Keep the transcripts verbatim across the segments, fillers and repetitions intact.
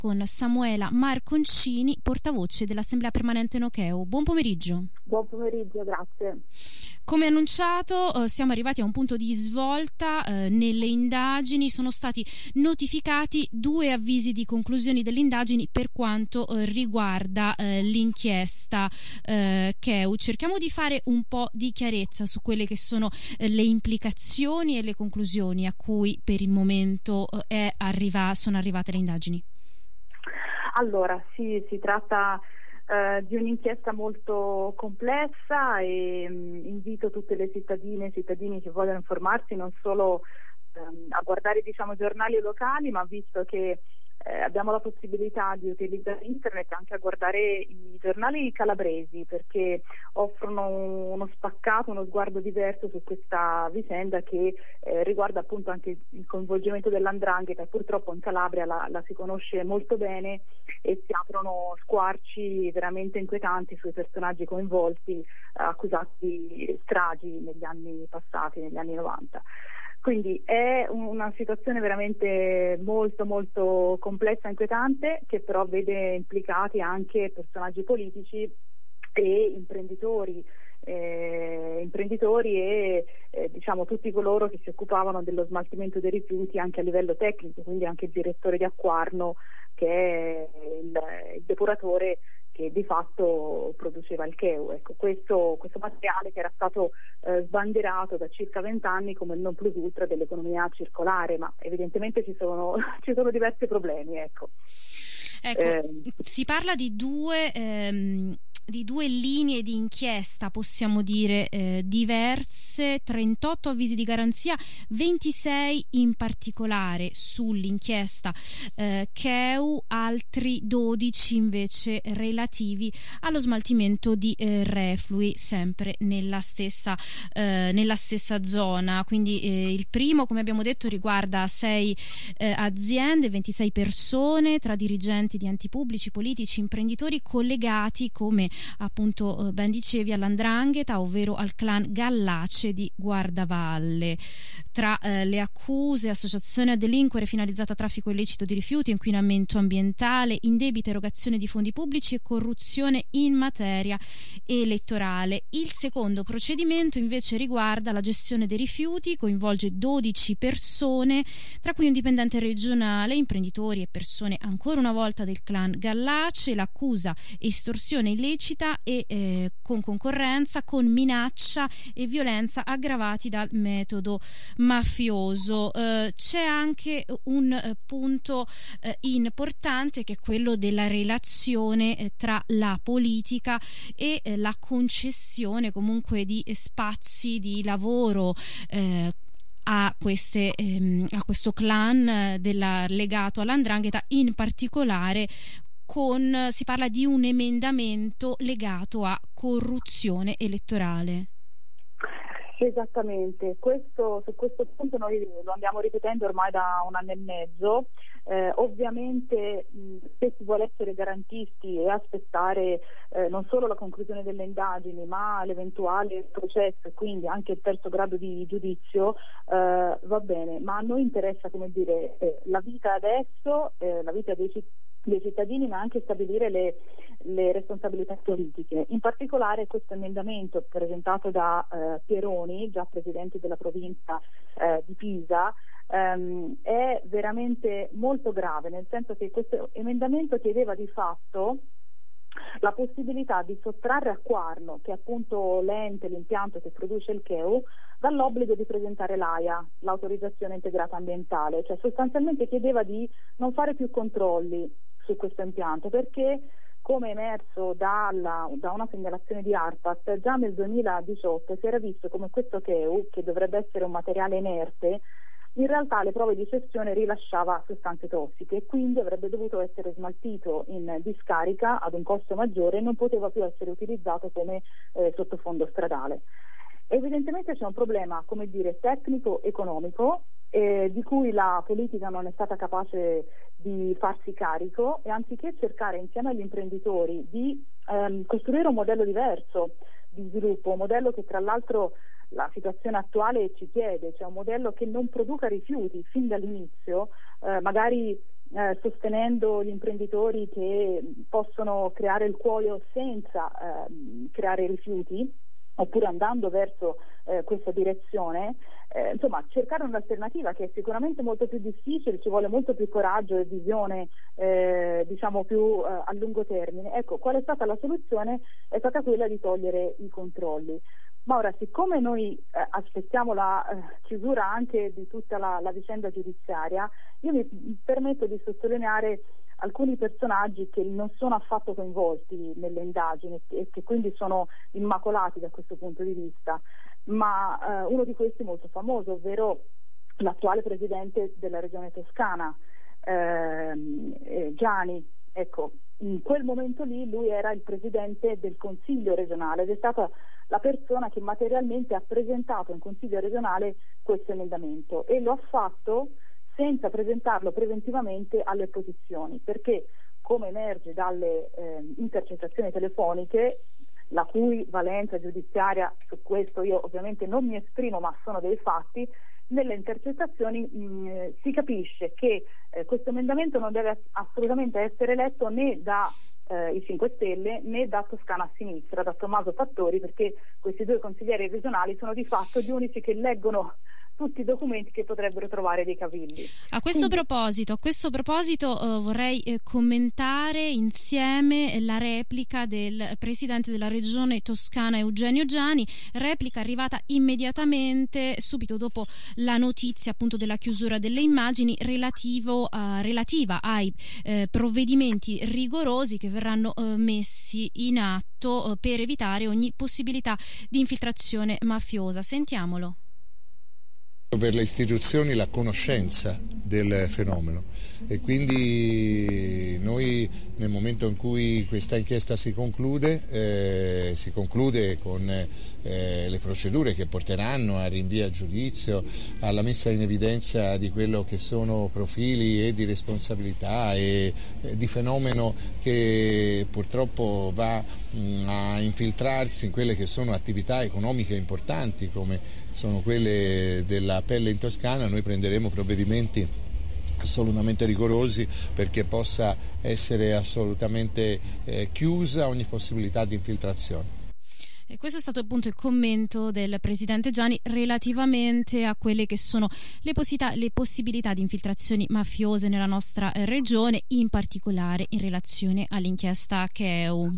con Samuela Marconcini, portavoce dell'Assemblea Permanente Nocheu. Buon pomeriggio. Buon pomeriggio, grazie. Come annunciato, eh, siamo arrivati a un punto di svolta eh, nelle indagini. Sono stati notificati due avvisi di conclusioni delle indagini per quanto eh, riguarda eh, l'inchiesta eh, C E U. Cerchiamo di fare un po' di chiarezza su quelle che sono eh, le implicazioni e le conclusioni a cui per il momento eh, è arriva, sono arrivate le indagini. Allora, sì, si tratta Uh, di un'inchiesta molto complessa e um, invito tutte le cittadine e cittadini che vogliono informarsi non solo um, a guardare diciamo giornali locali, ma visto che eh, abbiamo la possibilità di utilizzare internet anche a guardare i giornali calabresi, perché offrono uno spaccato, uno sguardo diverso su questa vicenda che eh, riguarda appunto anche il coinvolgimento dell'Andrangheta. Purtroppo in Calabria la, la si conosce molto bene e si aprono squarci veramente inquietanti sui personaggi coinvolti, eh, accusati di stragi negli anni passati, negli anni novanta. Quindi è una situazione veramente molto molto complessa e inquietante, che però vede implicati anche personaggi politici e imprenditori, eh, imprenditori e eh, diciamo tutti coloro che si occupavano dello smaltimento dei rifiuti anche a livello tecnico, quindi anche il direttore di Acquarno, che è il, il depuratore che di fatto produceva il C E U. Ecco, questo, questo materiale che era stato eh, sbandierato da circa vent'anni come il non plus ultra dell'economia circolare, ma evidentemente ci sono, ci sono diversi problemi. Ecco, ecco eh, si parla di due... Ehm... di due linee di inchiesta, possiamo dire eh, diverse, trentotto avvisi di garanzia, ventisei in particolare sull'inchiesta eh, C E U, altri dodici invece relativi allo smaltimento di eh, reflui, sempre nella stessa, eh, nella stessa zona. Quindi eh, il primo, come abbiamo detto, riguarda sei eh, aziende, ventisei persone tra dirigenti di enti pubblici, politici, imprenditori collegati, come appunto ben dicevi, all'Andrangheta, ovvero al clan Gallace di Guardavalle. Tra eh, le accuse: associazione a delinquere finalizzata a traffico illecito di rifiuti, inquinamento ambientale, indebita erogazione di fondi pubblici e corruzione in materia elettorale. Il secondo procedimento invece riguarda la gestione dei rifiuti, coinvolge dodici persone, tra cui un dipendente regionale, imprenditori e persone ancora una volta del clan Gallace. L'accusa: estorsione illecita e eh, con concorrenza, con minaccia e violenza aggravati dal metodo mafioso. Eh, c'è anche un eh, punto eh, importante, che è quello della relazione eh, tra la politica e eh, la concessione comunque di spazi di lavoro eh, a, queste, ehm, a questo clan eh, della, legato all'Andrangheta. In particolare con, si parla di un emendamento legato a corruzione elettorale. Esattamente, questo, su questo punto noi lo andiamo ripetendo ormai da un anno e mezzo. Eh, ovviamente mh, se si vuole essere garantisti e aspettare eh, non solo la conclusione delle indagini, ma l'eventuale processo e quindi anche il terzo grado di giudizio, eh, va bene, ma a noi interessa, come dire, eh, la vita adesso, eh, la vita dei cittadini dei cittadini, ma anche stabilire le, le responsabilità politiche. In particolare questo emendamento presentato da eh, Pieroni, già presidente della provincia eh, di Pisa, ehm, è veramente molto grave, nel senso che questo emendamento chiedeva di fatto la possibilità di sottrarre Acquarno, che è appunto l'ente, l'impianto che produce il C E U, dall'obbligo di presentare l'A I A, l'autorizzazione integrata ambientale, cioè sostanzialmente chiedeva di non fare più controlli su questo impianto, perché come emerso dalla, da una segnalazione di ARPAT, già nel duemiladiciotto si era visto come questo C E U, che dovrebbe essere un materiale inerte, in realtà alle prove di cessione rilasciava sostanze tossiche e quindi avrebbe dovuto essere smaltito in discarica ad un costo maggiore e non poteva più essere utilizzato come eh, sottofondo stradale. Evidentemente c'è un problema, come dire, tecnico-economico, eh, di cui la politica non è stata capace di farsi carico, e anziché cercare insieme agli imprenditori di ehm, costruire un modello diverso di sviluppo, un modello che tra l'altro la situazione attuale ci chiede, cioè un modello che non produca rifiuti fin dall'inizio, eh, magari eh, sostenendo gli imprenditori che possono creare il cuoio senza eh, creare rifiuti, oppure andando verso eh, questa direzione, eh, insomma cercare un'alternativa che è sicuramente molto più difficile, ci vuole molto più coraggio e visione eh, diciamo più eh, a lungo termine. Ecco, qual è stata la soluzione? È stata quella di togliere i controlli. Ma ora, siccome noi eh, aspettiamo la eh, chiusura anche di tutta la, la vicenda giudiziaria, io mi permetto di sottolineare alcuni personaggi che non sono affatto coinvolti nelle indagini e che quindi sono immacolati da questo punto di vista, ma eh, uno di questi molto famoso, ovvero l'attuale presidente della regione Toscana, ehm, eh, Giani. Ecco, in quel momento lì lui era il presidente del Consiglio regionale ed è stata la persona che materialmente ha presentato in Consiglio regionale questo emendamento, e lo ha fatto senza presentarlo preventivamente alle opposizioni, perché, come emerge dalle eh, intercettazioni telefoniche, la cui valenza giudiziaria, su questo io ovviamente non mi esprimo, ma sono dei fatti, nelle intercettazioni mh, si capisce che eh, questo emendamento non deve assolutamente essere letto né da eh, i cinque Stelle né da Toscana a Sinistra, da Tommaso Fattori, perché questi due consiglieri regionali sono di fatto gli unici che leggono tutti i documenti che potrebbero trovare dei cavilli. A questo Quindi, proposito, a questo proposito uh, vorrei eh, commentare insieme la replica del presidente della regione Toscana Eugenio Giani, replica arrivata immediatamente subito dopo la notizia appunto della chiusura delle immagini relativo a, relativa ai eh, provvedimenti rigorosi che verranno eh, messi in atto eh, per evitare ogni possibilità di infiltrazione mafiosa. Sentiamolo. Per le istituzioni la conoscenza del fenomeno, e quindi noi nel momento in cui questa inchiesta si conclude, eh, si conclude con eh, le procedure che porteranno a rinvio a giudizio, alla messa in evidenza di quello che sono profili e di responsabilità e eh, di fenomeno che purtroppo va mh, a infiltrarsi in quelle che sono attività economiche importanti come sono quelle della pelle in Toscana. Noi prenderemo provvedimenti assolutamente rigorosi perché possa essere assolutamente eh, chiusa ogni possibilità di infiltrazione. E questo è stato appunto il commento del presidente Giani relativamente a quelle che sono le, possibilità, le possibilità di infiltrazioni mafiose nella nostra eh, regione, in particolare in relazione all'inchiesta Cheu.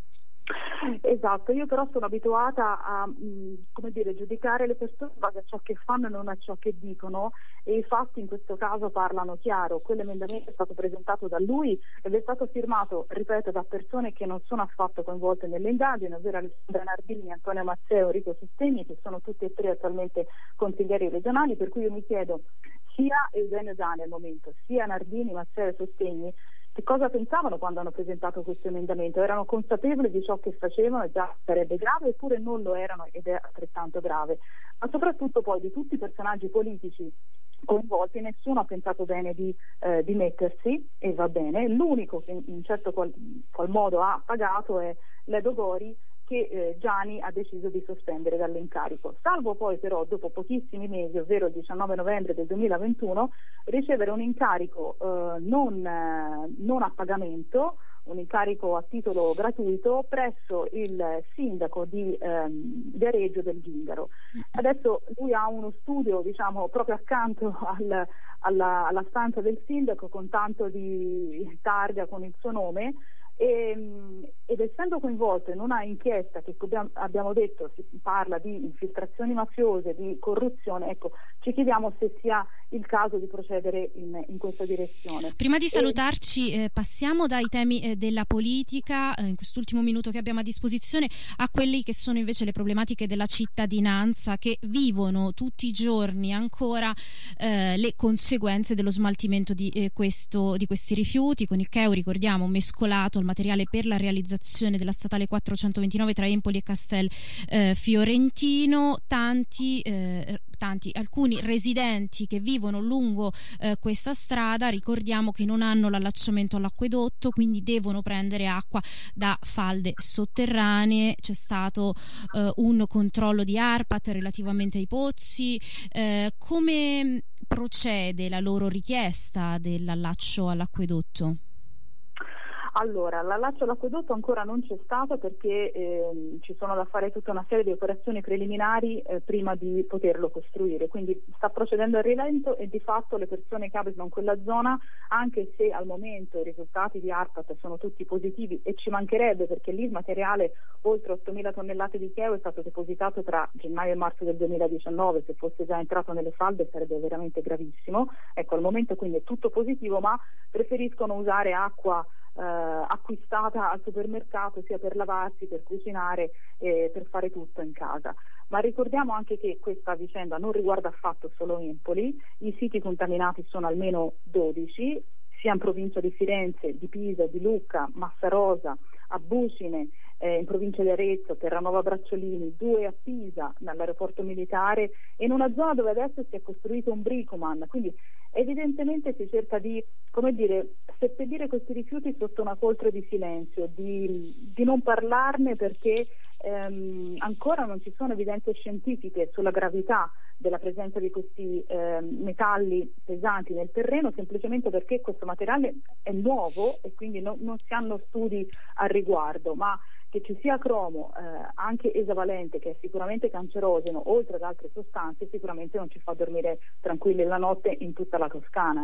Esatto, io però sono abituata a mh, come dire, giudicare le persone in base a ciò che fanno e non a ciò che dicono, e i fatti in questo caso parlano chiaro. Quell'emendamento è stato presentato da lui ed è stato firmato, ripeto, da persone che non sono affatto coinvolte nelle indagini, ovvero Alessandra Nardini, Antonio Mazzeo, Enrico Sostegni, che sono tutti e tre attualmente consiglieri regionali, per cui io mi chiedo, sia Eugenio Giani al momento, sia Nardini, Mazzeo e Sostegni, che cosa pensavano quando hanno presentato questo emendamento? Erano consapevoli di ciò che facevano e già sarebbe grave, oppure non lo erano ed è altrettanto grave? Ma soprattutto poi di tutti i personaggi politici coinvolti nessuno ha pensato bene di eh, dimettersi, e va bene. L'unico che in certo qual, qual modo ha pagato è Ledo Gori, che eh, Giani ha deciso di sospendere dall'incarico, salvo poi però dopo pochissimi mesi, ovvero il diciannove novembre del duemilaventuno, ricevere un incarico eh, non, eh, non a pagamento, un incarico a titolo gratuito presso il sindaco di ehm, Viareggio del Gingaro. Adesso lui ha uno studio, diciamo, proprio accanto al, alla, alla stanza del sindaco, con tanto di targa con il suo nome, E, ed essendo coinvolto in una inchiesta che abbiamo detto si parla di infiltrazioni mafiose, di corruzione, ecco, ci chiediamo se sia il caso di procedere in, in questa direzione. Prima di salutarci eh, passiamo dai temi eh, della politica eh, in quest'ultimo minuto che abbiamo a disposizione a quelli che sono invece le problematiche della cittadinanza, che vivono tutti i giorni ancora eh, le conseguenze dello smaltimento di, eh, questo, di questi rifiuti. Con il Cheu, ricordiamo, mescolato il materiale per la realizzazione della statale quattrocentoventinove tra Empoli e Castel eh, Fiorentino. Tanti, eh, tanti, alcuni residenti che vivono lungo eh, questa strada, ricordiamo che non hanno l'allacciamento all'acquedotto, quindi devono prendere acqua da falde sotterranee. C'è stato eh, un controllo di ARPAT relativamente ai pozzi. Eh, come procede la loro richiesta dell'allaccio all'acquedotto? Allora, l'allaccio all'acquedotto ancora non c'è stato perché eh, ci sono da fare tutta una serie di operazioni preliminari eh, prima di poterlo costruire, quindi sta procedendo a rilento e di fatto le persone che abitano in quella zona, anche se al momento i risultati di ARPAT sono tutti positivi e ci mancherebbe perché lì il materiale oltre ottomila tonnellate di cheo è stato depositato tra gennaio e marzo del duemiladiciannove, se fosse già entrato nelle falde sarebbe veramente gravissimo, ecco al momento quindi è tutto positivo, ma preferiscono usare acqua Eh, acquistata al supermercato sia per lavarsi, per cucinare e per fare tutto in casa. Ma ricordiamo anche che questa vicenda non riguarda affatto solo Empoli, i siti contaminati sono almeno dodici, sia in provincia di Firenze, di Pisa, di Lucca, Massarosa, a Bucine, eh, in provincia di Arezzo, Terranova Bracciolini, due a Pisa, nell'aeroporto militare e in una zona dove adesso si è costruito un bricoman, quindi evidentemente si cerca di, come dire, seppellire questi rifiuti sotto una coltre di silenzio, di, di non parlarne perché ehm, ancora non ci sono evidenze scientifiche sulla gravità della presenza di questi eh, metalli pesanti nel terreno, semplicemente perché questo materiale è nuovo e quindi no, non si hanno studi al riguardo, ma che ci sia cromo eh, anche esavalente, che è sicuramente cancerogeno, oltre ad altre sostanze, sicuramente non ci fa dormire tranquilli la notte in tutta la Toscana.